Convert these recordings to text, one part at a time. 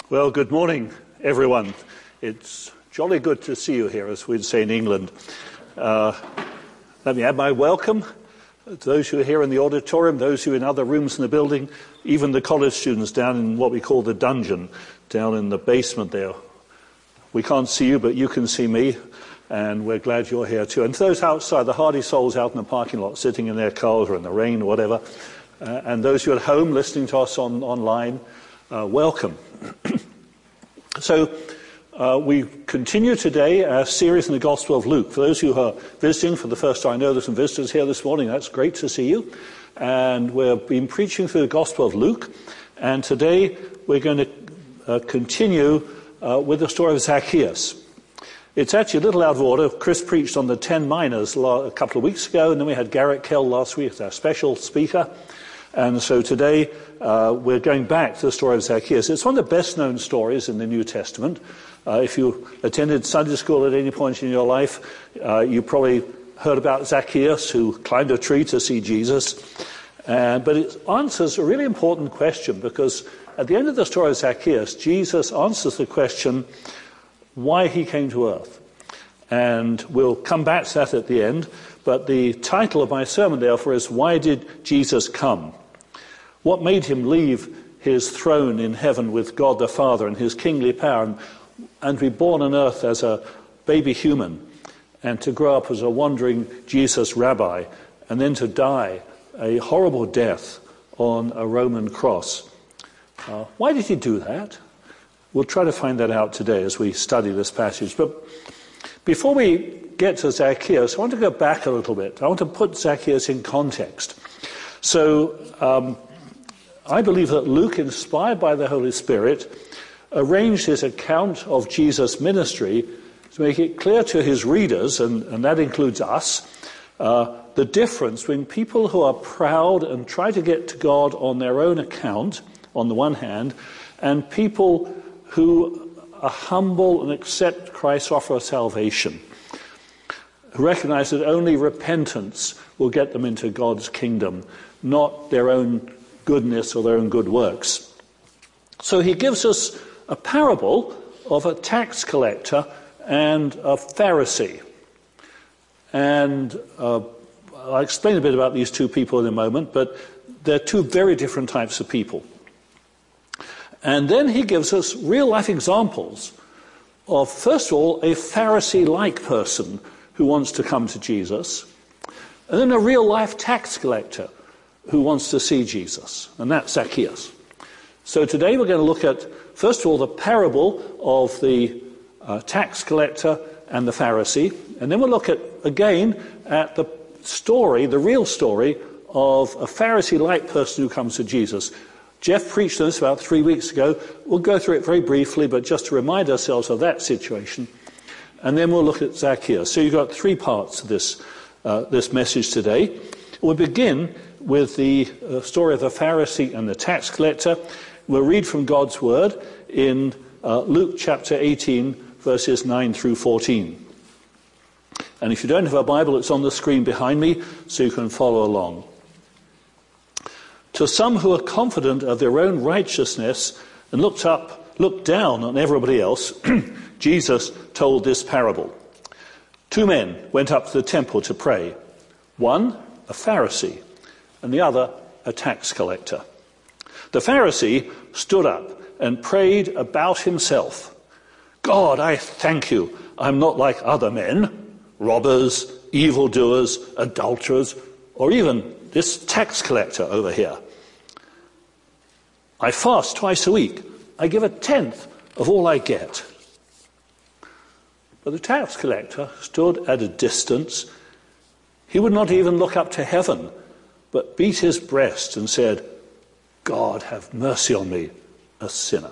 Well, good morning, everyone. It's jolly good to see you here, as we'd say in England. Let me add my welcome to those who are here in the auditorium, those who are in other rooms in the building, even the college students down in what we call the dungeon, down in the basement there. We can't see you, but you can see me, and we're glad you're here too. And to those outside, the hardy souls out in the parking lot, sitting in their cars or in the rain or whatever, and those who are at home listening to us online, welcome. So we continue today our series in the Gospel of Luke. For those who are visiting for the first time, I know there's some visitors here this morning. That's great to see you. And we've been preaching through the Gospel of Luke. And today we're going to continue with the story of Zacchaeus. It's actually a little out of order. Chris preached on the 10 miners a couple of weeks ago, and then we had Garrett Kell last week as our special speaker. And so today we're going back to the story of Zacchaeus. It's one of the best-known stories in the New Testament. If you attended Sunday school at any point in your life, you probably heard about Zacchaeus, who climbed a tree to see Jesus. But it answers a really important question, because at the end of the story of Zacchaeus, Jesus answers the question why he came to earth. And we'll come back to that at the end. But the title of my sermon, therefore, is Why Did Jesus Come? What made him leave his throne in heaven with God the Father and his kingly power and be born on earth as a baby human and to grow up as a wandering Jesus rabbi and then to die a horrible death on a Roman cross? Why did he do that? We'll try to find that out today as we study this passage. But before we get to Zacchaeus, I want to go back a little bit. I want to put Zacchaeus in context. So I believe that Luke, inspired by the Holy Spirit, arranged his account of Jesus' ministry to make it clear to his readers, and that includes us, the difference between people who are proud and try to get to God on their own account, on the one hand, and people who are humble and accept Christ's offer of salvation, who recognize that only repentance will get them into God's kingdom, not their own goodness or their own good works. So he gives us a parable of a tax collector and a Pharisee. And I'll explain a bit about these two people in a moment, but they're two very different types of people. And then he gives us real-life examples of, first of all, a Pharisee-like person who wants to come to Jesus, and then a real-life tax collector who wants to see Jesus, and that's Zacchaeus. So today we're going to look at, first of all, the parable of the tax collector and the Pharisee, and then we'll look at, again, at the story, the real story, of a Pharisee-like person who comes to Jesus. Jeff preached on this about 3 weeks ago. We'll go through it very briefly, but just to remind ourselves of that situation. And then we'll look at Zacchaeus. So you've got three parts to this message today. We'll begin with the story of the Pharisee and the tax collector. We'll read from God's word in Luke chapter 18, verses 9 through 14. And if you don't have a Bible, it's on the screen behind me, so you can follow along. To some who are confident of their own righteousness and looked down on everybody else, Jesus told this parable. 2 men went up to the temple to pray. One, a Pharisee, and the other, a tax collector. The Pharisee stood up and prayed about himself. God, I thank you, I'm not like other men, robbers, evildoers, adulterers, or even this tax collector over here. I fast twice a week. I give 1/10 of all I get. But the tax collector stood at a distance. He would not even look up to heaven, but beat his breast and said, God, have mercy on me, a sinner.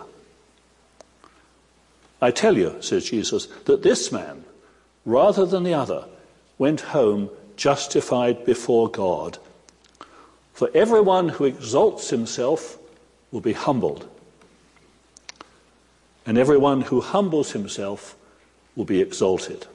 I tell you, says Jesus, that this man, rather than the other, went home justified before God. For everyone who exalts himself will be humbled, and everyone who humbles himself will be exalted.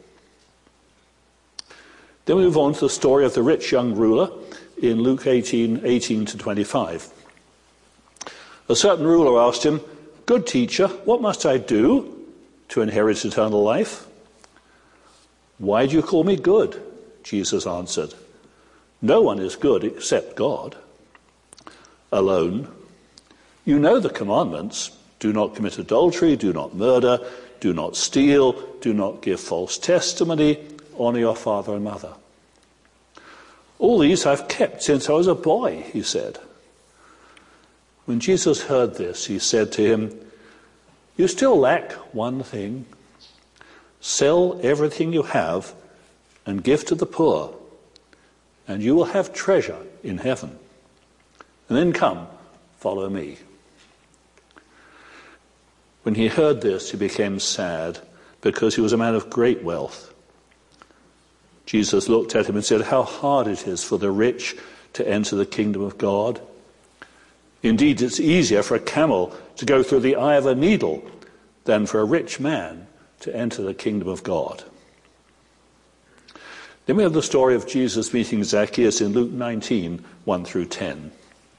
Then we move on to the story of the rich young ruler in Luke 18 to 25. A certain ruler asked him, "Good teacher, what must I do to inherit eternal life?" "Why do you call me good?" Jesus answered. "No one is good except God alone. You know the commandments. Do not commit adultery, do not murder, do not steal, do not give false testimony, honor your father and mother." "All these I've kept since I was a boy," he said. When Jesus heard this, he said to him, "You still lack one thing. Sell everything you have and give to the poor, and you will have treasure in heaven. And then come, follow me." When he heard this, he became sad, because he was a man of great wealth. Jesus looked at him and said, "How hard it is for the rich to enter the kingdom of God. Indeed, it's easier for a camel to go through the eye of a needle than for a rich man to enter the kingdom of God." Then we have the story of Jesus meeting Zacchaeus in Luke 19, 1 through 10.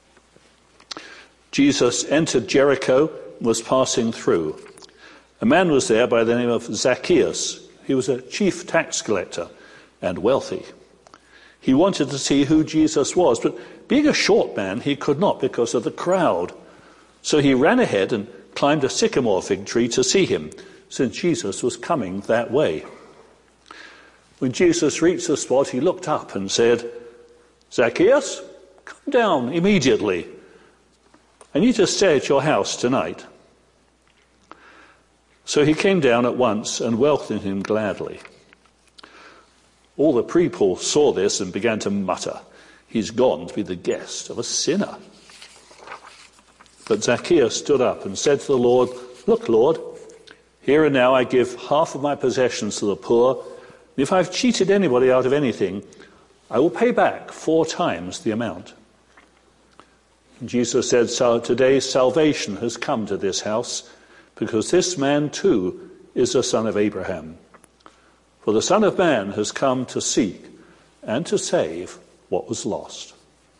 Jesus entered Jericho, was passing through. A man was there by the name of Zacchaeus. He was a chief tax collector and wealthy. He wanted to see who Jesus was, but being a short man, he could not because of the crowd. So he ran ahead and climbed a sycamore fig tree to see him, since Jesus was coming that way. When Jesus reached the spot, he looked up and said, "Zacchaeus, come down immediately. I need to stay at your house tonight." So he came down at once and welcomed him gladly. All the people saw this and began to mutter, "He's gone to be the guest of a sinner." But Zacchaeus stood up and said to the Lord, "Look, Lord, here and now I give half of my possessions to the poor. And if I've cheated anybody out of anything, I will pay back 4 times the amount." And Jesus said, "So today salvation has come to this house, because this man too is a son of Abraham. For the Son of Man has come to seek and to save what was lost."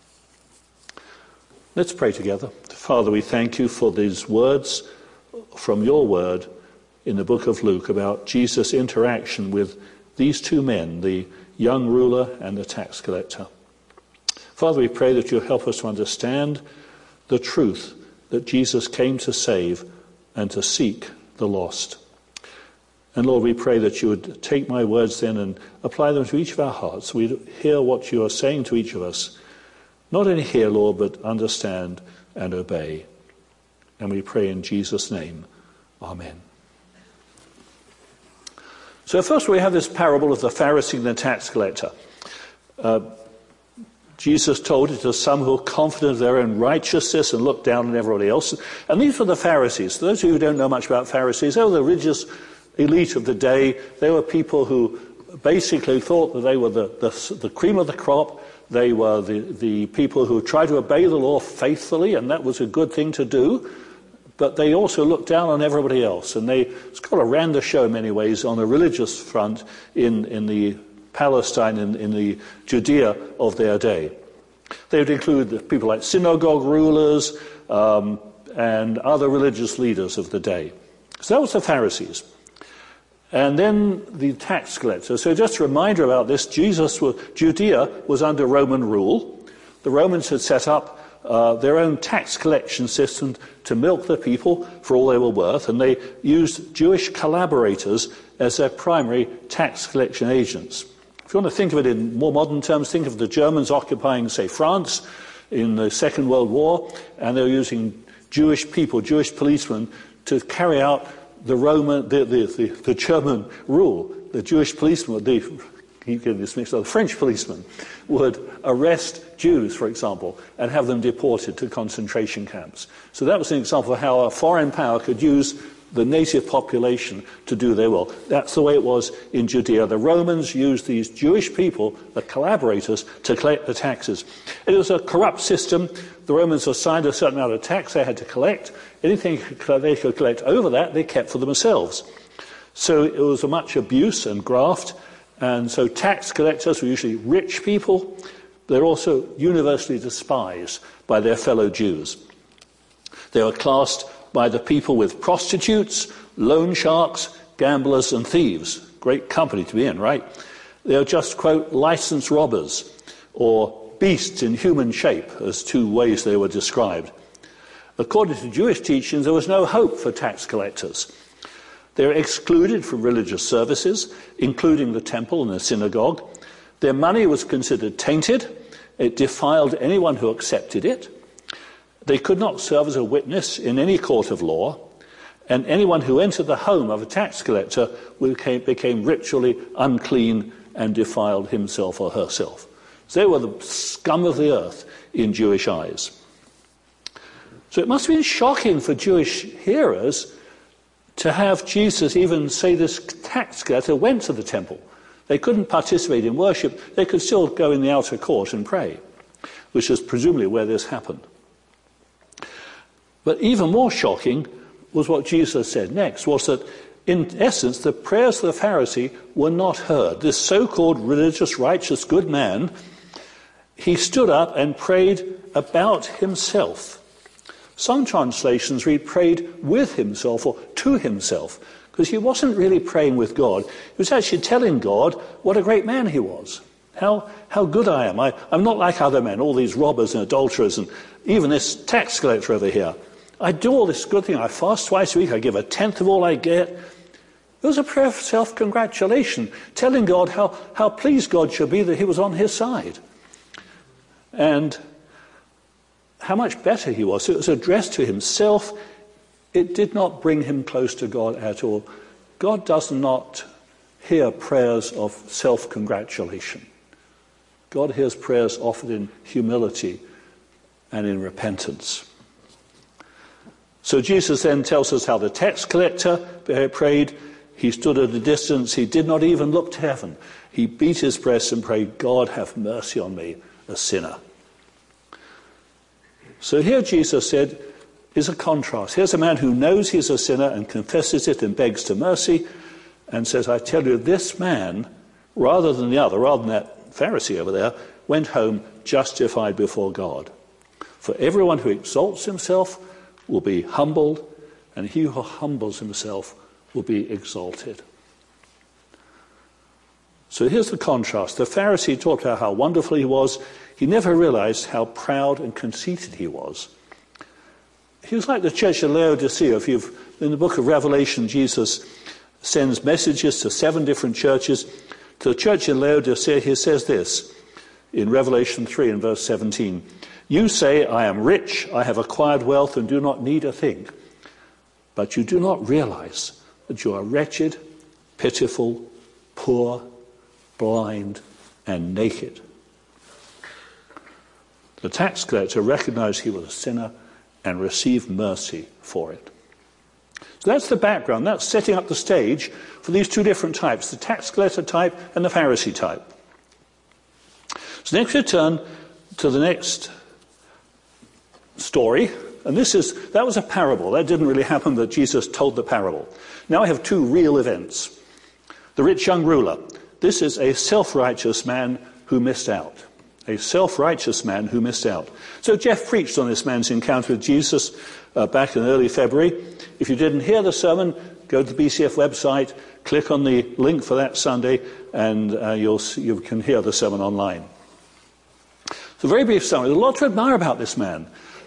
Let's pray together. Father, we thank you for these words from your word in the book of Luke about Jesus' interaction with these 2 men, the young ruler and the tax collector. Father, we pray that you help us to understand the truth that Jesus came to save and to seek the lost. And Lord, we pray that you would take my words then and apply them to each of our hearts. We'd hear what you are saying to each of us. Not only hear, Lord, but understand and obey. And we pray in Jesus' name. Amen. So first we have this parable of the Pharisee and the tax collector. Jesus told it to some who were confident of their own righteousness and looked down on everybody else. And these were the Pharisees. Those of you who don't know much about Pharisees, they were the religious elite of the day. They were people who basically thought that they were the cream of the crop. They were the people who tried to obey the law faithfully, and that was a good thing to do. But they also looked down on everybody else, and they sort of ran the show in many ways on a religious front in the Palestine, in the Judea of their day. They would include people like synagogue rulers and other religious leaders of the day. So that was the Pharisees. And then the tax collectors. So just a reminder about this, Judea was under Roman rule. The Romans had set up their own tax collection system to milk the people for all they were worth, and they used Jewish collaborators as their primary tax collection agents. If you want to think of it in more modern terms, think of the Germans occupying, say, France in the Second World War, and they were using Jewish people, Jewish policemen, to carry out the German rule. The Jewish policemen, the French policemen would arrest Jews, for example, and have them deported to concentration camps. So that was an example of how a foreign power could use the native population to do their will. That's the way it was in Judea. The Romans used these Jewish people, the collaborators, to collect the taxes. It was a corrupt system. The Romans assigned a certain amount of tax they had to collect. Anything they could collect over that, they kept for themselves. So it was a much abuse and graft. And so tax collectors were usually rich people. They're also universally despised by their fellow Jews. They were classed by the people with prostitutes, loan sharks, gamblers and thieves. Great company to be in, right? They are just, quote, licensed robbers, or beasts in human shape, as two ways they were described. According to Jewish teachings, there was no hope for tax collectors. They were excluded from religious services, including the temple and the synagogue. Their money was considered tainted. It defiled anyone who accepted it. They could not serve as a witness in any court of law, and anyone who entered the home of a tax collector became ritually unclean and defiled himself or herself. So they were the scum of the earth in Jewish eyes. So it must have been shocking for Jewish hearers to have Jesus even say this tax collector went to the temple. They couldn't participate in worship. They could still go in the outer court and pray, which is presumably where this happened. But even more shocking was what Jesus said next, was that in essence the prayers of the Pharisee were not heard. This so-called religious, righteous, good man, he stood up and prayed about himself. Some translations read prayed with himself or to himself, because he wasn't really praying with God. He was actually telling God what a great man he was. How good I am. I'm not like other men, all these robbers and adulterers and even this tax collector over here. I do all this good thing. I fast twice a week. I give a tenth of all I get. It was a prayer of self-congratulation, telling God how pleased God should be that he was on his side. And how much better he was. It was addressed to himself. It did not bring him close to God at all. God does not hear prayers of self-congratulation. God hears prayers offered in humility and in repentance. So Jesus then tells us how the tax collector prayed. He stood at a distance. He did not even look to heaven. He beat his breast and prayed, God, have mercy on me, a sinner. So here Jesus said, is a contrast. Here's a man who knows he's a sinner and confesses it and begs for mercy and says, I tell you, this man, rather than the other, rather than that Pharisee over there, went home justified before God. For everyone who exalts himself will be humbled, and he who humbles himself will be exalted. So here's the contrast. The Pharisee talked about how wonderful he was. He never realized how proud and conceited he was. He was like the church of Laodicea. In the book of Revelation, Jesus sends messages to 7 different churches. To the church in Laodicea, he says this in Revelation 3 and verse 17. You say, I am rich, I have acquired wealth and do not need a thing. But you do not realize that you are wretched, pitiful, poor, blind, and naked. The tax collector recognized he was a sinner and received mercy for it. So that's the background. That's setting up the stage for these 2 different types, the tax collector type and the Pharisee type. So next we turn to the next story, and that was a parable. That didn't really happen, but Jesus told the parable. Now I have 2 real events. The rich young ruler. This is a self-righteous man who missed out. A self-righteous man who missed out. So Jeff preached on this man's encounter with Jesus back in early February. If you didn't hear the sermon, go to the BCF website, click on the link for that Sunday, and you can hear the sermon online. So very brief summary. There's a lot to admire about this man.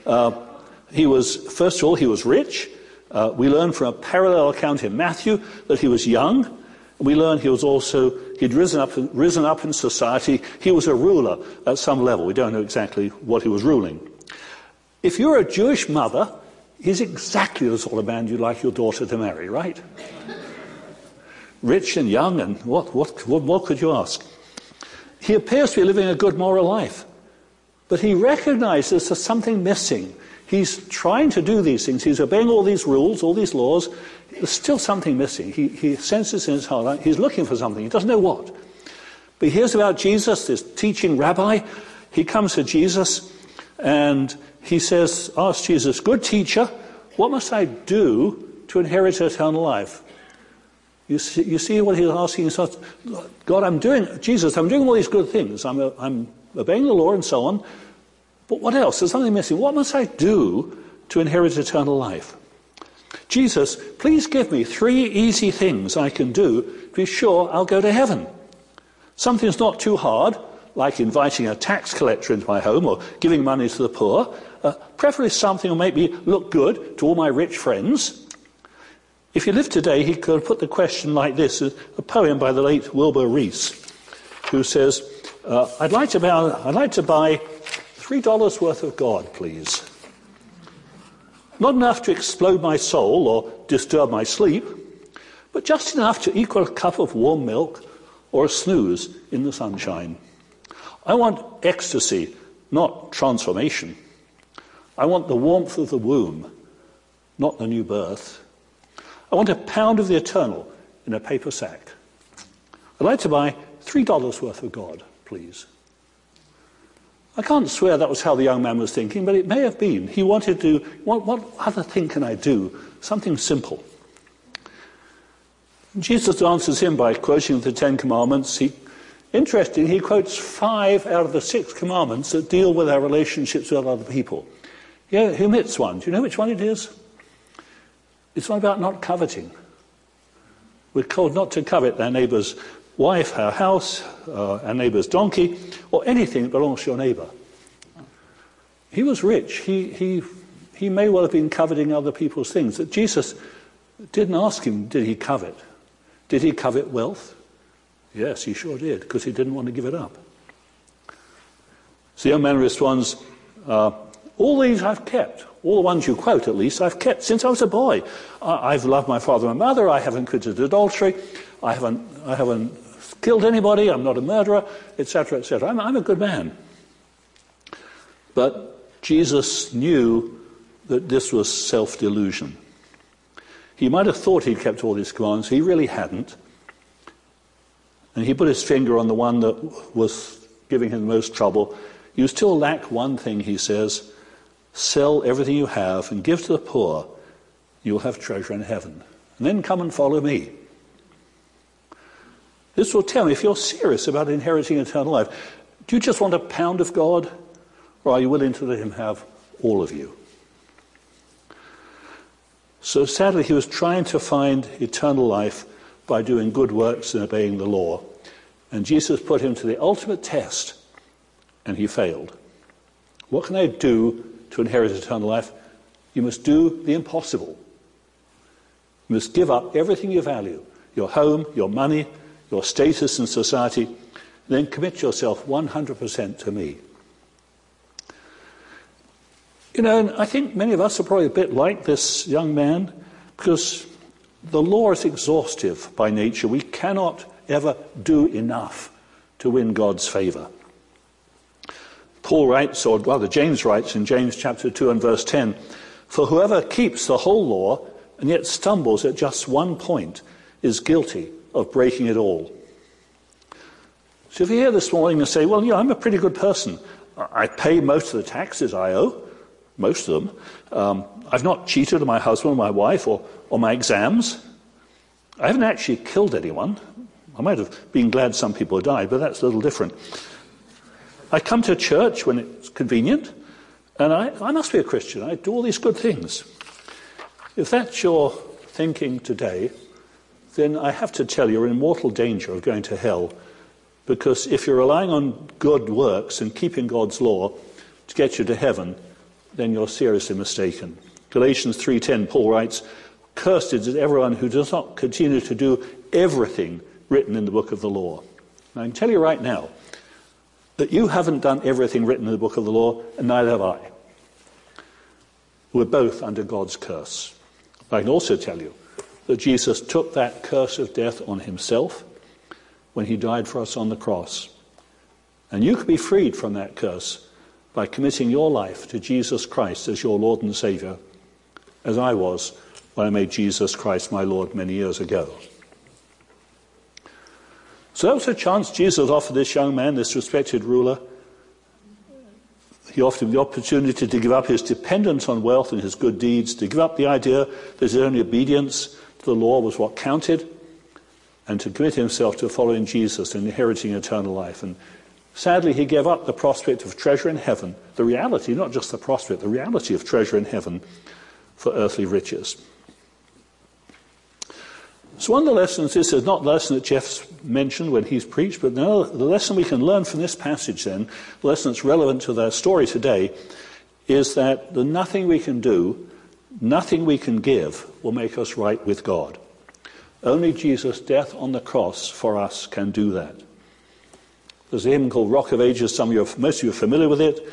First of all, he was rich. We learn from a parallel account in Matthew that he was young. We learn he'd risen up in society. He was a ruler at some level. We don't know exactly what he was ruling. If you're a Jewish mother, he's exactly the sort of man you'd like your daughter to marry, right? Rich and young, and what could you ask? He appears to be living a good moral life, but he recognizes there's something missing. He's trying to do these things. He's obeying all these rules, all these laws. There's still something missing. He senses in his heart, he's looking for something. He doesn't know what. But he hears about Jesus, this teaching rabbi. He comes to Jesus and he asks Jesus, good teacher, what must I do to inherit eternal life? You see what he's asking? God, I'm doing all these good things. I'm obeying the law and so on. But what else? There's something missing. What must I do to inherit eternal life? Jesus, please give me 3 easy things I can do to be sure I'll go to heaven. Something that's not too hard, like inviting a tax collector into my home or giving money to the poor. Preferably something that will make me look good to all my rich friends. If he lived today, he could put the question like this, a poem by the late Wilbur Rees, who says, I'd like to buy $3 worth of God, please. Not enough to explode my soul or disturb my sleep, but just enough to equal a cup of warm milk or a snooze in the sunshine. I want ecstasy, not transformation. I want the warmth of the womb, not the new birth. I want a pound of the eternal in a paper sack. I'd like to buy $3 worth of God, please. I can't swear that was how the young man was thinking, but it may have been. He wanted to, what other thing can I do? Something simple. And Jesus answers him by quoting the 10 Commandments. Interesting, he quotes 5 out of the 6 commandments that deal with our relationships with other people. Yeah, he omits one. Do you know which one it is? It's one about not coveting. We're told not to covet our neighbour's wife, our house, our neighbour's donkey, or anything that belongs to your neighbour. He was rich. He may well have been coveting other people's things. That Jesus didn't ask him, did he covet? Did he covet wealth? Yes, he sure did, because he didn't want to give it up. So the young man responds, all these I've kept. All the ones you quote, at least, I've kept since I was a boy. I've loved my father and mother. I haven't committed adultery. I haven't killed anybody. I'm not a murderer, etc., etc. I'm a good man. But Jesus knew that this was self-delusion. He might have thought he'd kept all these commands. He really hadn't. And he put his finger on the one that was giving him the most trouble. You still lack one thing, he says. Sell everything you have and give to the poor. You'll have treasure in heaven. And then come and follow me. This will tell me if you're serious about inheriting eternal life. Do you just want a pound of God? Or are you willing to let him have all of you? So sadly, he was trying to find eternal life by doing good works and obeying the law. And Jesus put him to the ultimate test, and he failed. What can I do to inherit eternal life? You must do the impossible. You must give up everything you value, your home, your money, your status in society, then commit yourself 100% to me. You know, and I think many of us are probably a bit like this young man, because the law is exhaustive by nature. We cannot ever do enough to win God's favour. Paul writes, or rather James writes in James chapter 2 and verse 10, for whoever keeps the whole law and yet stumbles at just one point is guilty of breaking it all. So if you're here this morning and say, well, yeah, I'm a pretty good person. I pay most of the taxes I owe, most of them. I've not cheated on my husband or my wife or my exams. I haven't actually killed anyone. I might have been glad some people died, but that's a little different. I come to church when it's convenient, and I must be a Christian. I do all these good things. If that's your thinking today, then I have to tell you you're in mortal danger of going to hell, because if you're relying on good works and keeping God's law to get you to heaven, then you're seriously mistaken. Galatians 3:10, Paul writes, cursed is everyone who does not continue to do everything written in the book of the law. And I can tell you right now that you haven't done everything written in the book of the law, and neither have I. We're both under God's curse. I can also tell you that Jesus took that curse of death on himself when he died for us on the cross. And you can be freed from that curse by committing your life to Jesus Christ as your Lord and Saviour, as I was when I made Jesus Christ my Lord many years ago. So that was a chance Jesus offered this young man, this respected ruler. He offered him the opportunity to give up his dependence on wealth and his good deeds, to give up the idea that his only obedience to the law was what counted, and to commit himself to following Jesus and inheriting eternal life. And sadly, he gave up the prospect of treasure in heaven, the reality, not just the prospect, the reality of treasure in heaven, for earthly riches. So one of the lessons, this is not the lesson that Jeff's mentioned when he's preached, but no, the lesson we can learn from this passage then, the lesson that's relevant to the story today, is that the nothing we can do, nothing we can give will make us right with God. Only Jesus' death on the cross for us can do that. There's a hymn called Rock of Ages. Most of you are familiar with it.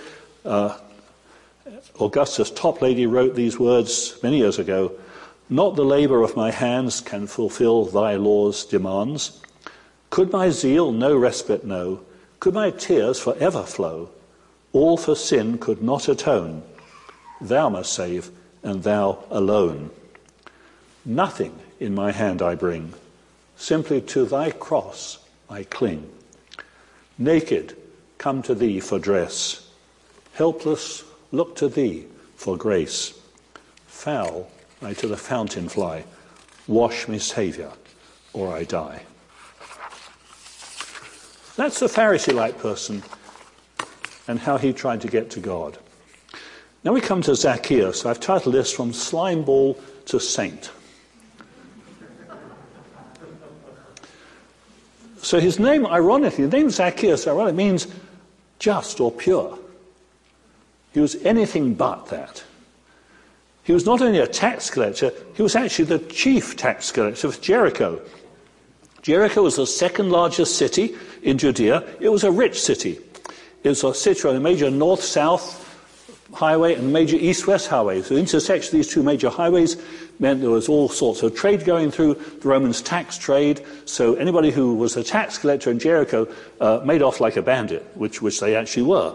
Augustus Toplady wrote these words many years ago. Not the labour of my hands can fulfil thy law's demands. Could my zeal no respite know? Could my tears for ever flow? All for sin could not atone. Thou must save, and thou alone. Nothing in my hand I bring. Simply to thy cross I cling. Naked, come to thee for dress. Helpless, look to thee for grace. Foul, I to the fountain fly. Wash me, Saviour, or I die. That's the Pharisee-like person and how he tried to get to God. Now we come to Zacchaeus. I've titled this From Slimeball to Saint. So his name, ironically, the name Zacchaeus, ironically, means just or pure. He was anything but that. He was not only a tax collector, he was actually the chief tax collector of Jericho. Jericho was the second largest city in Judea. It was a rich city. It was a city on a major north-south highway and a major east-west highway. So the intersection of these two major highways meant there was all sorts of trade going through. The Romans taxed trade, so anybody who was a tax collector in Jericho made off like a bandit, which they actually were.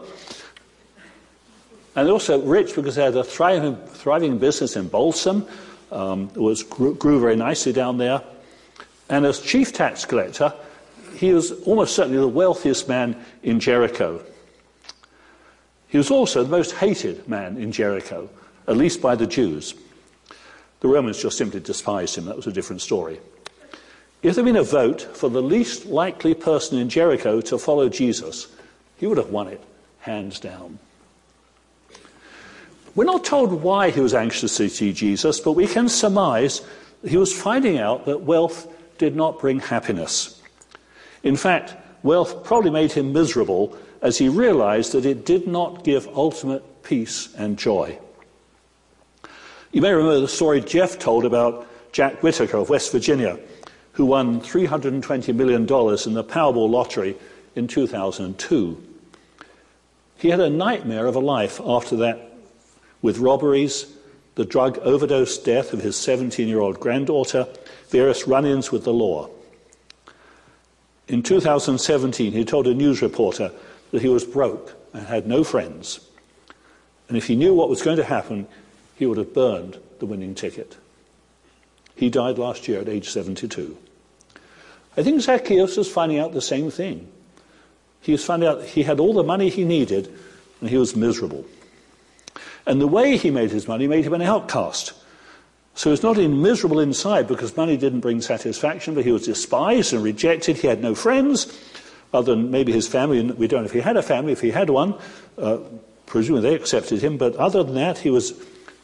And also rich because they had a thriving business in Balsam. It grew very nicely down there. And as chief tax collector, he was almost certainly the wealthiest man in Jericho. He was also the most hated man in Jericho, at least by the Jews. The Romans just simply despised him. That was a different story. If there had been a vote for the least likely person in Jericho to follow Jesus, he would have won it, hands down. We're not told why he was anxious to see Jesus, but we can surmise that he was finding out that wealth did not bring happiness. In fact, wealth probably made him miserable as he realized that it did not give ultimate peace and joy. You may remember the story Jeff told about Jack Whitaker of West Virginia, who won $320 million in the Powerball lottery in 2002. He had a nightmare of a life after that, with robberies, the drug overdose death of his 17-year-old granddaughter, various run-ins with the law. In 2017, he told a news reporter that he was broke and had no friends. And if he knew what was going to happen, he would have burned the winning ticket. He died last year at age 72. I think Zacchaeus was finding out the same thing. He was finding out he had all the money he needed, and he was miserable. And the way he made his money made him an outcast. So he was not only miserable inside because money didn't bring satisfaction, but he was despised and rejected. He had no friends, other than maybe his family. We don't know if he had a family. If he had one, presumably they accepted him. But other than that, he was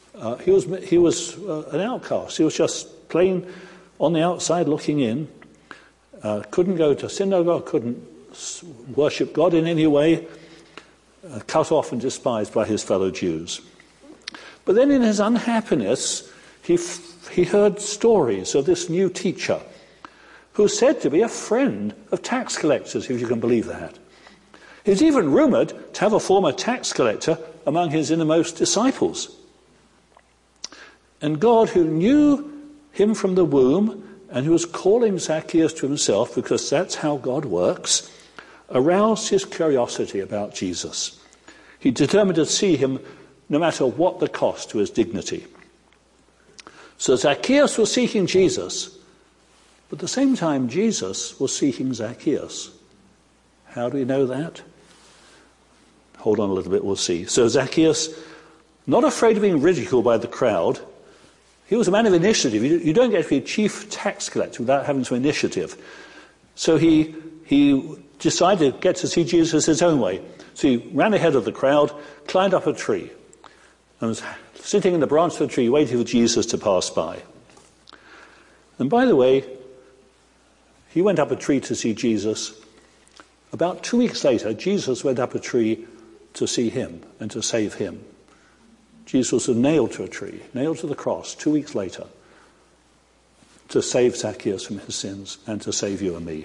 an outcast. He was just plain on the outside looking in. Couldn't go to synagogue, couldn't worship God in any way, cut off and despised by his fellow Jews. But then in his unhappiness, he heard stories of this new teacher who was said to be a friend of tax collectors, if you can believe that. He's even rumoured to have a former tax collector among his innermost disciples. And God, who knew him from the womb and who was calling Zacchaeus to himself, because that's how God works, aroused his curiosity about Jesus. He determined to see him no matter what the cost to his dignity. So Zacchaeus was seeking Jesus, but at the same time Jesus was seeking Zacchaeus. How do we know that? Hold on a little bit, we'll see. So Zacchaeus, not afraid of being ridiculed by the crowd, he was a man of initiative. You don't get to be a chief tax collector without having some initiative. So he decided to get to see Jesus his own way. So he ran ahead of the crowd, climbed up a tree, and was sitting in the branch of the tree waiting for Jesus to pass by. And by the way, he went up a tree to see Jesus. About 2 weeks later, Jesus went up a tree to see him and to save him. Jesus was nailed to a tree, nailed to the cross 2 weeks later, to save Zacchaeus from his sins and to save you and me.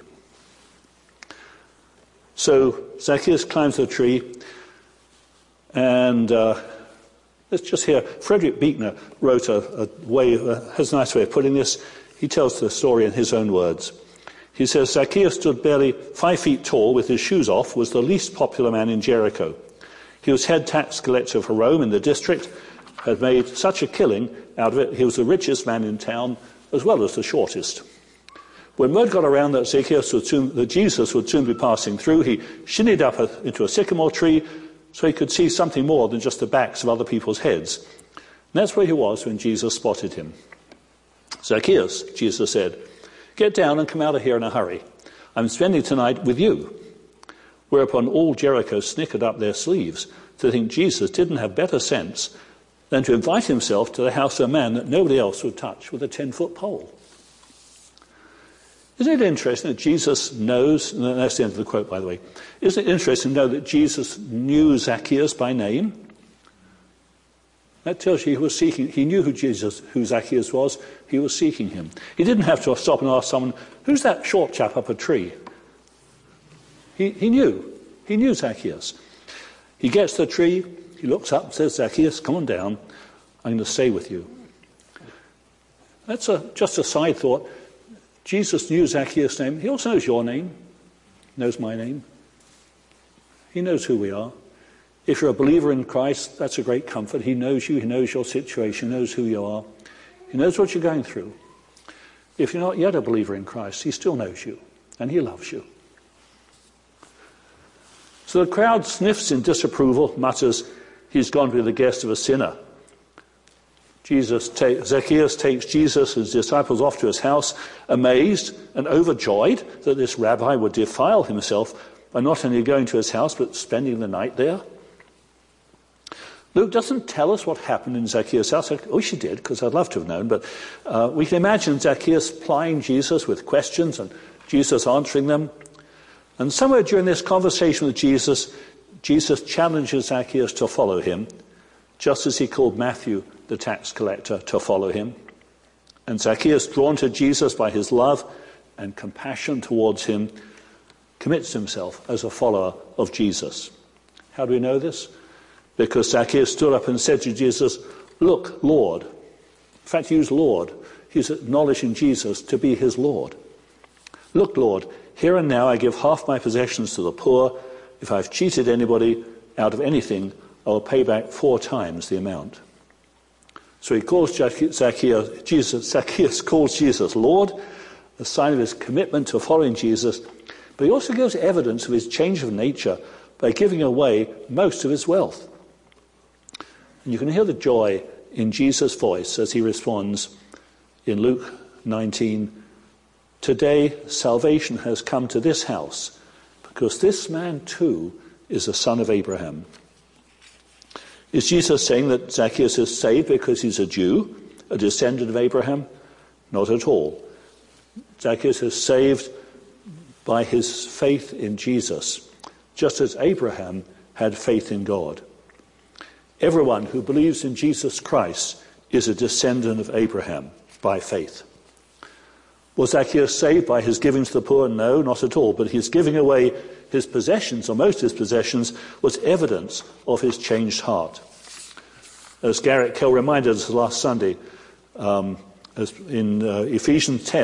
So Zacchaeus climbs the tree, and let's just hear, Frederick Buechner wrote has a nice way of putting this. He tells the story in his own words. He says, Zacchaeus stood barely 5 feet tall with his shoes off, was the least popular man in Jericho. He was head tax collector for Rome in the district, had made such a killing out of it. He was the richest man in town, as well as the shortest. When word got around that Jesus would soon be passing through, he shinnied up into a sycamore tree so he could see something more than just the backs of other people's heads. And that's where he was when Jesus spotted him. Zacchaeus, Jesus said, get down and come out of here in a hurry. I'm spending tonight with you. Whereupon all Jericho snickered up their sleeves to think Jesus didn't have better sense than to invite himself to the house of a man that nobody else would touch with a 10-foot pole. Isn't it interesting that Jesus knows, and that's the end of the quote, by the way, isn't it interesting to know that Jesus knew Zacchaeus by name? That tells you he was seeking, he knew who Zacchaeus was, he was seeking him. He didn't have to stop and ask someone, who's that short chap up a tree? He knew Zacchaeus. He gets to the tree, he looks up and says, Zacchaeus, come on down, I'm going to stay with you. That's just a side thought. Jesus knew Zacchaeus' name. He also knows your name, knows my name. He knows who we are. If you're a believer in Christ, that's a great comfort. He knows you, he knows your situation, he knows who you are. He knows what you're going through. If you're not yet a believer in Christ, he still knows you, and he loves you. So the crowd sniffs in disapproval, mutters, he's gone to be the guest of a sinner. Zacchaeus takes Jesus and his disciples off to his house, amazed and overjoyed that this rabbi would defile himself by not only going to his house, but spending the night there. Luke doesn't tell us what happened in Zacchaeus' house. I wish he did, because I'd love to have known. But we can imagine Zacchaeus plying Jesus with questions and Jesus answering them. And somewhere during this conversation with Jesus, Jesus challenges Zacchaeus to follow him, just as he called Matthew, the tax collector, to follow him. And Zacchaeus, drawn to Jesus by his love and compassion towards him, commits himself as a follower of Jesus. How do we know this? Because Zacchaeus stood up and said to Jesus, look, Lord. In fact, he used Lord. He's acknowledging Jesus to be his Lord. Look, Lord, here and now I give half my possessions to the poor. If I've cheated anybody out of anything, I will pay back 4 times the amount. So he calls Zacchaeus calls Jesus Lord, a sign of his commitment to following Jesus, but he also gives evidence of his change of nature by giving away most of his wealth. And you can hear the joy in Jesus' voice as he responds in Luke 19, today salvation has come to this house, because this man too is a son of Abraham. Is Jesus saying that Zacchaeus is saved because he's a Jew, a descendant of Abraham? Not at all. Zacchaeus is saved by his faith in Jesus, just as Abraham had faith in God. Everyone who believes in Jesus Christ is a descendant of Abraham by faith. Was Zacchaeus saved by his giving to the poor? No, not at all. But his giving away his possessions, or most of his possessions, was evidence of his changed heart. As Garrett Kell reminded us last Sunday, as in Ephesians 2,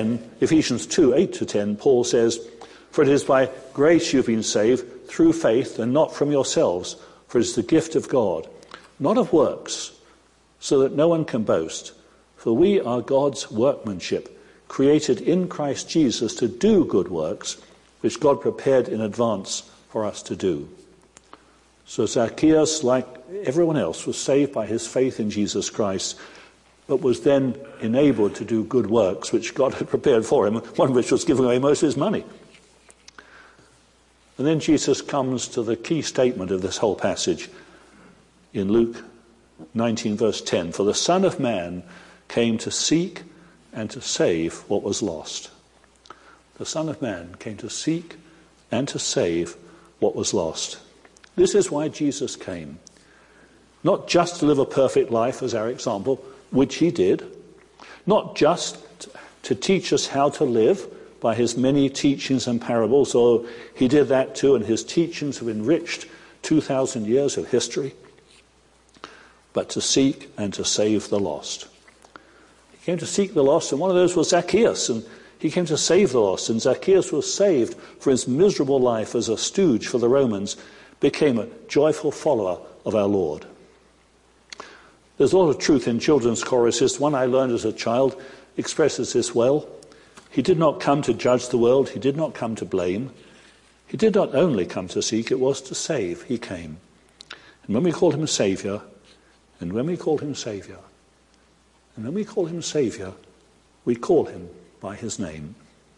8-10, Paul says, for it is by grace you've been saved, through faith, and not from yourselves, for it is the gift of God, not of works, so that no one can boast. For we are God's workmanship, created in Christ Jesus to do good works, which God prepared in advance for us to do. So Zacchaeus, like everyone else, was saved by his faith in Jesus Christ, but was then enabled to do good works which God had prepared for him, one of which was giving away most of his money. And then Jesus comes to the key statement of this whole passage in Luke 19, verse 10. For the Son of Man came to seek and to save what was lost. The Son of Man came to seek and to save what was lost. This is why Jesus came. Not just to live a perfect life as our example, which he did. Not just to teach us how to live by his many teachings and parables, although he did that too, and his teachings have enriched 2,000 years of history. But to seek and to save the lost. He came to seek the lost, and one of those was Zacchaeus, and he came to save the lost. And Zacchaeus was saved for his miserable life as a stooge for the Romans, became a joyful follower of our Lord. There's a lot of truth in children's choruses. One I learned as a child expresses this well. He did not come to judge the world. He did not come to blame. He did not only come to seek, it was to save. He came. And when we called him Saviour, and when we called him Saviour, and when we call him Saviour, we call him by his name.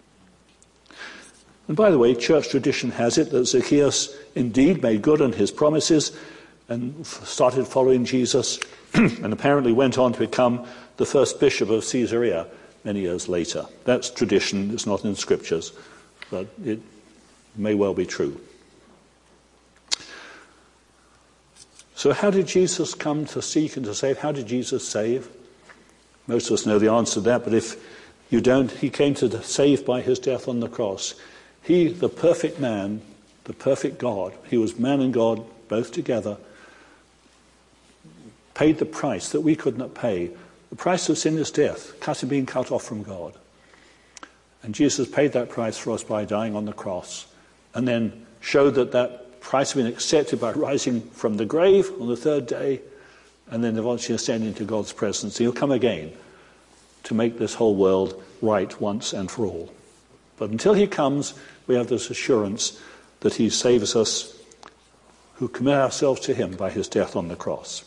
And by the way, church tradition has it that Zacchaeus indeed made good on his promises and started following Jesus and apparently went on to become the first bishop of Caesarea many years later. That's tradition, it's not in scriptures, but it may well be true. So how did Jesus come to seek and to save? How did Jesus save? Most of us know the answer to that, but if you don't, he came to save by his death on the cross. He, the perfect man, the perfect God, he was man and God both together, paid the price that we could not pay. The price of sin is death, being cut off from God. And Jesus paid that price for us by dying on the cross, and then showed that that price had been accepted by rising from the grave on the third day, and then eventually ascending into God's presence. He'll come again to make this whole world right once and for all. But until he comes, we have this assurance that he saves us who commit ourselves to him by his death on the cross.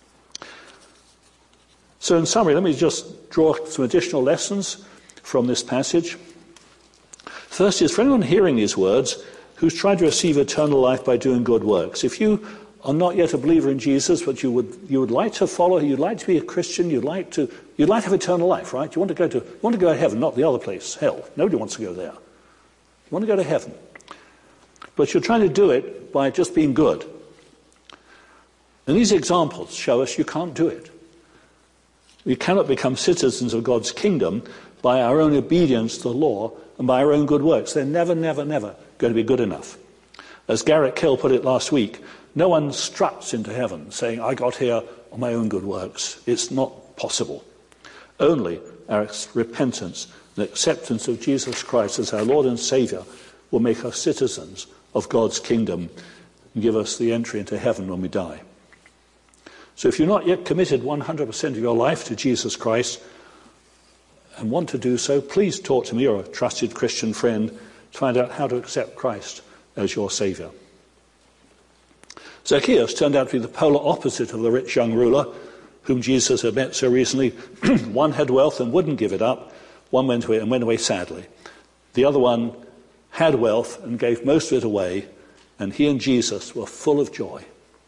So in summary, let me just draw some additional lessons from this passage. First is, for anyone hearing these words who's trying to receive eternal life by doing good works, if you are not yet a believer in Jesus, but you would like to follow, you'd like to be a Christian, you'd like to have eternal life, right? You want to go to heaven, not the other place, hell. Nobody wants to go there. You want to go to heaven. But you're trying to do it by just being good. And these examples show us you can't do it. We cannot become citizens of God's kingdom by our own obedience to the law and by our own good works. They're never, never, never going to be good enough. As Garrett Kill put it last week, no one struts into heaven saying, I got here on my own good works. It's not possible. Only our repentance and acceptance of Jesus Christ as our Lord and Saviour will make us citizens of God's kingdom and give us the entry into heaven when we die. So if you're not yet committed 100% of your life to Jesus Christ and want to do so, please talk to me or a trusted Christian friend to find out how to accept Christ as your Saviour. Zacchaeus turned out to be the polar opposite of the rich young ruler whom Jesus had met so recently. One had wealth and wouldn't give it up. One went away sadly. The other one had wealth and gave most of it away, and he and Jesus were full of joy.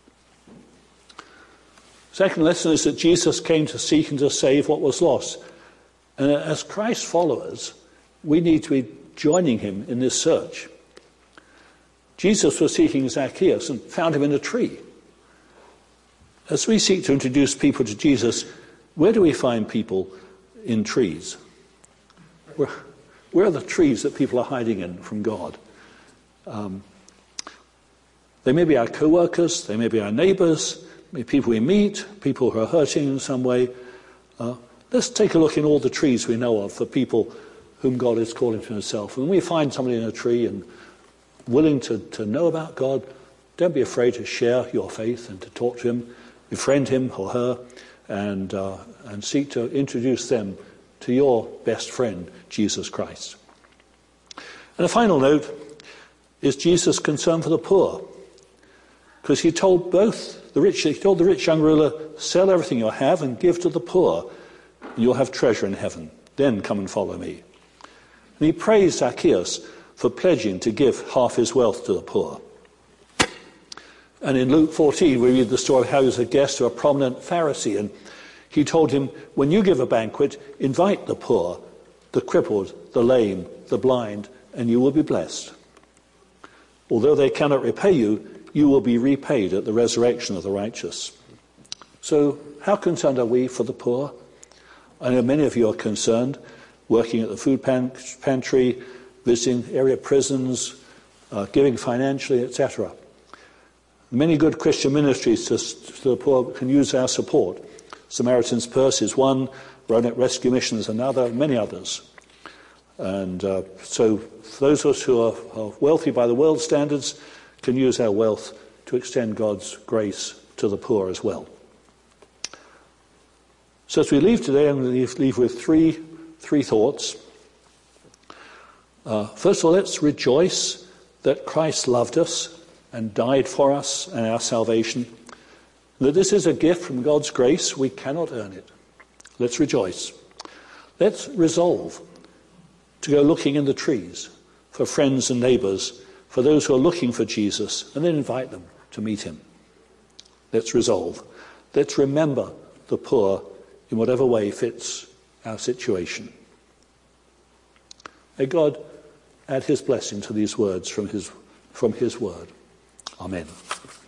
Second lesson is that Jesus came to seek and to save what was lost. And as Christ followers, we need to be joining him in this search. Jesus was seeking Zacchaeus and found him in a tree. As we seek to introduce people to Jesus, where do we find people in trees? Where are the trees that people are hiding in from God? They may be our co-workers, they may be our neighbours, maybe people we meet, people who are hurting in some way. Let's take a look in all the trees we know of for people whom God is calling to himself. When we find somebody in a tree and willing to know about God, don't be afraid to share your faith and to talk to him, befriend him or her, and seek to introduce them to your best friend, Jesus Christ. And a final note is Jesus' concern for the poor. Because he told the rich young ruler, sell everything you have and give to the poor, and you'll have treasure in heaven. Then come and follow me. And he praised Zacchaeus for pledging to give half his wealth to the poor. And in Luke 14, we read the story of how he was a guest to a prominent Pharisee, and He told him, when you give a banquet, invite the poor, the crippled, the lame, the blind, and you will be blessed. Although they cannot repay you, you will be repaid at the resurrection of the righteous. So how concerned are we for the poor? I know many of you are concerned, working at the food pantry, visiting area prisons, giving financially, etc. Many good Christian ministries to the poor can use our support. Samaritan's Purse is one, Roanoke Rescue Mission is another, many others. And so those of us who are wealthy by the world standards can use our wealth to extend God's grace to the poor as well. So as we leave today, I'm going to leave with three thoughts. First of all, let's rejoice that Christ loved us and died for us and our salvation. That this is a gift from God's grace. We cannot earn it. Let's rejoice. Let's resolve to go looking in the trees for friends and neighbours, for those who are looking for Jesus, and then invite them to meet him. Let's resolve. Let's remember the poor in whatever way fits our situation. May God add his blessing to these words from his word. Amen.